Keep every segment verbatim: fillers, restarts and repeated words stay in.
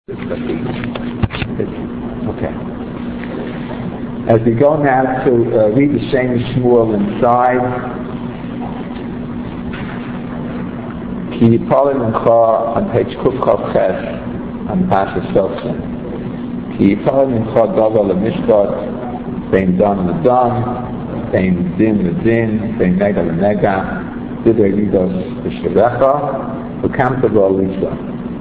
Okay. As we go now to uh, read the Shem Shmuel inside, Ki Yipolin Mincha on page Kuf Kov Ches on Pasha Sofsin. Ki Yipolin Mincha Dover LeMishpat Bein Don LeDon Bein Din LeDin Bein Nega LeNega Didei Lidos B'Sherecha V'Kam Tavo Lisa.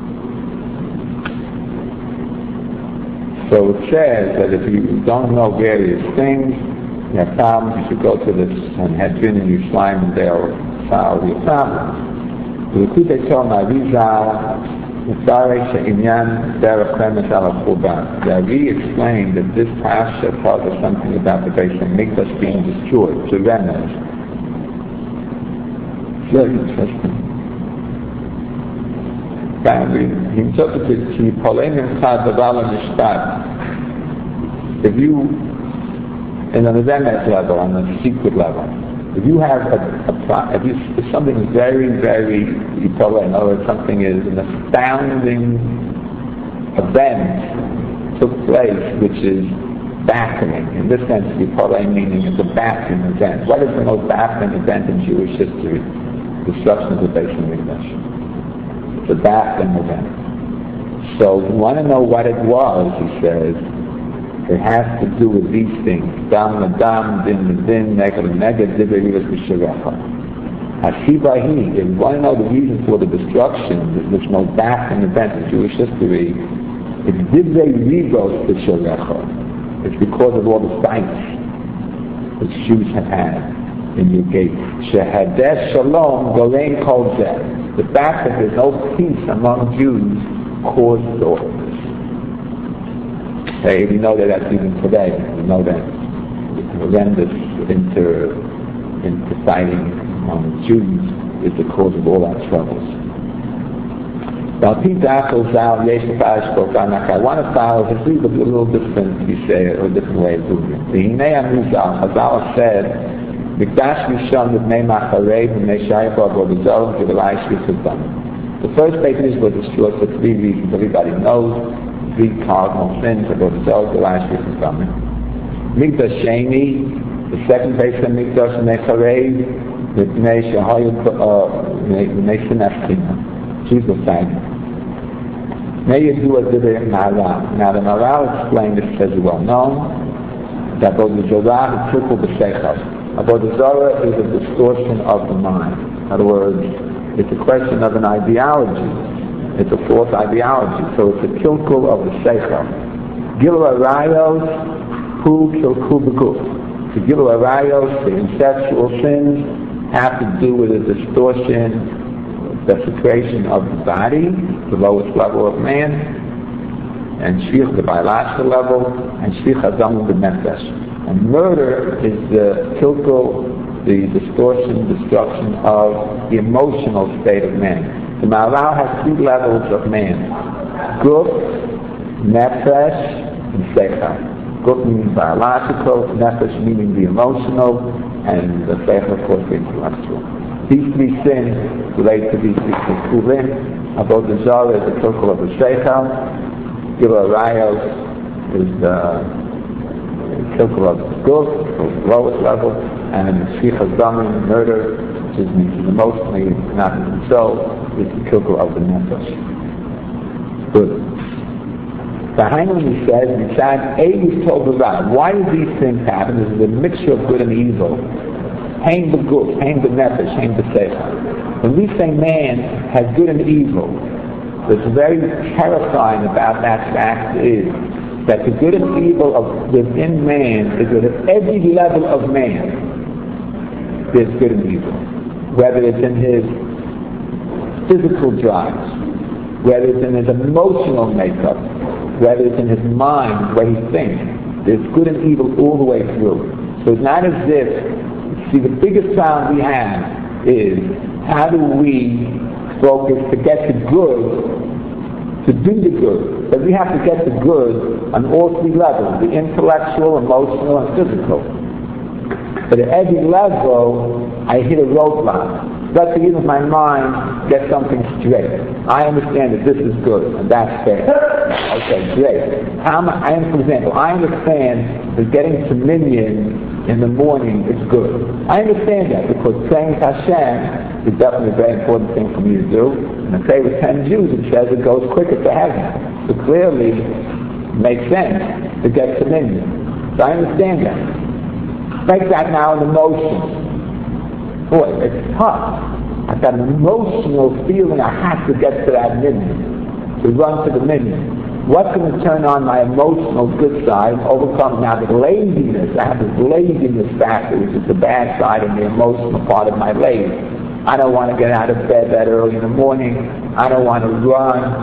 So it says that if you don't know various things, you have problems, you should go to the Sanhedrin and Yerushalayim and they'll solve your problems. The Likutei Torah Maharizal, Mitzarei She'inyan Derech Chemes Al HaChurban. They re-explained that this parasha tells us something about the Beis HaMikdash being destroyed. It's a remez. It's very interesting. He interpreted Ki Yipolin Mincha Davar LeMishpat. If you, in an emet level, on a secret level, if you have a, a if, you, if something is very, very Yipolin, or something is an astounding event took place, which is baffling. In this sense, Yipolin meaning it's a baffling event. What is the most baffling event in Jewish history? Destruction of the Beis HaMikdash. The baffling event. So you want to know what it was, he says, it has to do with these things. Dam Dam, Din Din, Nega Nega, Dibei Lidos B'Sherecha. Hasibahi, if you want to know the reason for the destruction, this most baffling event in Jewish history, it's Dibei Lidos B'Sherecha. It's because of all the sights that Jews have had in your gate. Shehadesh Shalom, Gorein Kol Zeh. The fact that there's no peace among Jews caused all of this. Hey, we know that that's even today. We know that horrendous inter, inter fighting among Jews is the cause of all our troubles. Now, Pete Dakhel Zal Yesh I want to follow his lead, but a little different, you say, or a different way of doing it. The Hinei Amuzal, Hazal said, Mikdash Rishon B'nei Macharei B'nei Shayachah B'Odazol B'Gelai Shvitzadam. The first Beit Midrash was destroyed for three reasons. Everybody knows three cardinal sins of Odazol B'Gelai Shvitzadam. Mikdash Sheni, the second Beit Mikdash B'nei Charei B'nei Shahayim B'nei Sinafkina. Jesus said. May you do a Dibei Maharal. Now the Maharal explained this as well known that Odazol is triple b'Seichel. Avodah Zarah is a distortion of the mind. In other words, it's a question of an ideology. It's a false ideology. So it's a kilkul of the seichel. Gilu Arayos, hu kilkul b'guf. The Gilu Arayos, the incestual sins, have to do with a distortion, desecration of the body, the lowest level of man, and shvich, the biological level, and shvich hazam b'nefesh. And murder is the kilkul, the distortion, destruction of the emotional state of man. The Maharal has three levels of man: guf, nefesh, and seichel. Guf meaning biological, nefesh meaning the emotional, and the seichel, of course, the intellectual. These three sins relate to these three kilkulim. Avodah Zarah is the kilkul of the seichel. Gilu Arayos is the kilkul of the guf, the lowest level, and shvich hazamim, murder, which is means emotionally not in himself, is the kilkul of the nefesh. Good. The Haiman says, Mitzad Elis told the Rav, why do these things happen? This is a mixture of good and evil. Hain the guf, hain the nefesh, hain the seichel. When we say man has good and evil, what's very terrifying about that fact is that the good and evil of within man is that at every level of man there's good and evil. Whether it's in his physical drives, whether it's in his emotional makeup, whether it's in his mind, the way he thinks, there's good and evil all the way through. So it's not as if, see, the biggest problem we have is how do we focus to get the good, to do the good, but we have to get the good on all three levels, the intellectual, emotional, and physical. But at every level, I hit a roadblock. Let's begin with my mind, get something straight. I understand that this is good, and that's fair. Okay, great. How am I, I am, for example, I understand that getting to minyan in the morning is good. I understand that because praying to Hashem is definitely a very important thing for me to do. And I pray with ten Jews, it says it goes quicker to heaven. So clearly, it makes sense to get to minyan. So I understand that. Make that now an emotion. Boy, it's tough. I've got an emotional feeling I have to get to that minyan, to run to the minyan. What's going to turn on my emotional good side and overcome now the laziness? I have this laziness factor, which is the bad side and the emotional part of my lazy. I don't want to get out of bed that early in the morning. I don't want to run.